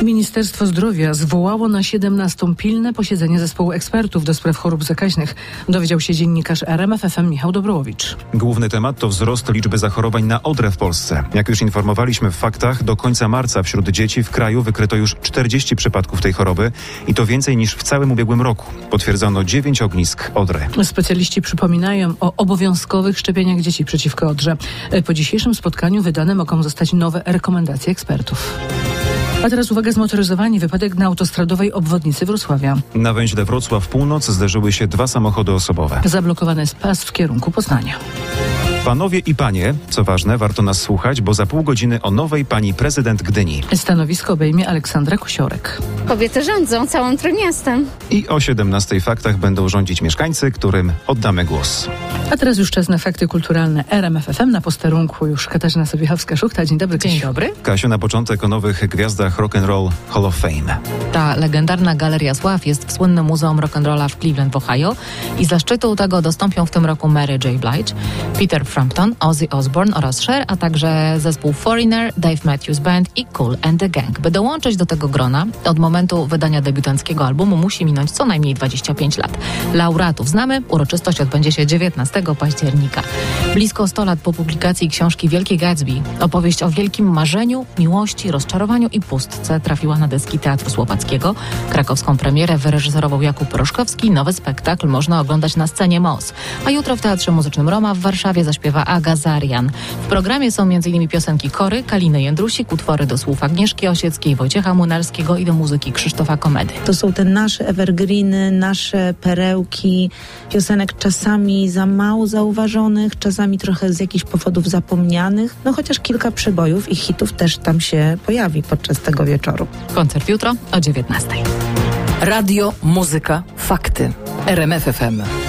Ministerstwo Zdrowia zwołało na 17. pilne posiedzenie zespołu ekspertów do spraw chorób zakaźnych. Dowiedział się dziennikarz RMF FM Michał Dobrołowicz. Główny temat to wzrost liczby zachorowań na odrę w Polsce. Jak już informowaliśmy w faktach, do końca marca wśród dzieci w kraju wykryto już 40 przypadków tej choroby i to więcej niż w całym ubiegłym roku. Potwierdzono 9 ognisk odry. Specjaliści przypominają o obowiązkowych szczepieniach dzieci przeciwko odrze. Po dzisiejszym spotkaniu wydane mogą zostać nowe rekomendacje ekspertów. A teraz uwaga, zmotoryzowani wypadek na autostradowej obwodnicy Wrocławia. Na węźle Wrocław Północ zderzyły się 2 samochody osobowe. Zablokowany jest pas w kierunku Poznania. Panowie i panie, co ważne, warto nas słuchać, bo za pół godziny o nowej pani prezydent Gdyni. Stanowisko obejmie Aleksandra Kusiorek. Kobiety rządzą całym Trójmiastem. I o 17 faktach będą rządzić mieszkańcy, którym oddamy głos. A teraz już czas na fakty kulturalne. RMF FM na posterunku już Katarzyna Sobiechowska-Szuchta. Dzień dobry, Kasiu. Dzień dobry. Kasiu, na początek o nowych gwiazdach Rock'n'Roll Hall of Fame. Ta legendarna Galeria Sław jest w słynnym Muzeum Rock'n'Rolla w Cleveland w Ohio i za szczytu tego dostąpią w tym roku Mary J. Blige, Peter Frampton, Ozzy Osbourne oraz Cher, a także zespół Foreigner, Dave Matthews Band i Kool and the Gang. By dołączyć do tego grona, od momentu wydania debiutanckiego albumu musi minąć co najmniej 25 lat. Laureatów znamy, uroczystość odbędzie się 19 października. Blisko 100 lat po publikacji książki Wielki Gatsby, opowieść o wielkim marzeniu, miłości, rozczarowaniu i pustce trafiła na deski Teatru Słowackiego. Krakowską premierę wyreżyserował Jakub Proszkowski. Nowy spektakl można oglądać na scenie MOS. A jutro w Teatrze Muzycznym Roma w Warszawie zaśpiewa Aga Zarian. W programie są m.in. piosenki Kory, Kaliny Jędrusik, utwory do słów Agnieszki Osieckiej, Wojciecha Młynarskiego i do muzyki Krzysztofa Komedy. To są te nasze evergreeny, nasze perełki, piosenek czasami za mało zauważonych, czasami trochę z jakichś powodów zapomnianych, no chociaż kilka przebojów i hitów też tam się pojawi podczas tego wieczoru. Koncert jutro o 19:00. Radio, muzyka, fakty. RMF FM.